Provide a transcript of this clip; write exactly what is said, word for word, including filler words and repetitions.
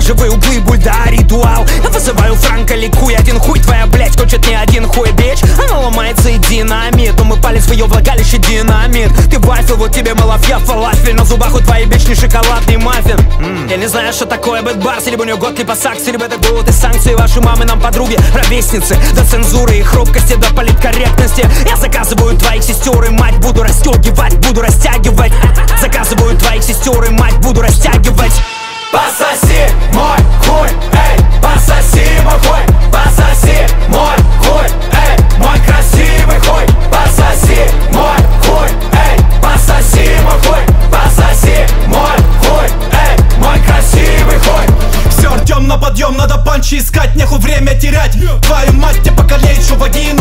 оранжевые углы, бульда, ритуал. Я вызываю Франка, ликуй, один хуй твоя, блять, хочет не один хуй, бич. Она ломается и динамит, но мы палец в ее влагалище динамит. Ты вафел, вот тебе малафья, фалафель. На зубах у твоей бични шоколадный маффин. mm. Я не знаю, что такое бэтбарс, либо у нее год типа сакси, либо это будут и санкции. Ваши мамы нам подруги, ровесницы. До цензуры и хрупкости, до политкорректности. Я заказываю твоих сестер и мать, буду расстегивать, буду растягивать. Заказываю твоих сестер и мать, буду растягивать. Пососи мой хуй, эй, пососи мой хуй, пососи мой хуй, эй, мой красивый хуй, пососи мой хуй, эй, пососи мой хуй, пососи мой хуй, эй, мой красивый хуй. Все, Артем, на подъем, надо панчи искать, нехуй время терять. Твою мать, тебе покалечу вагину.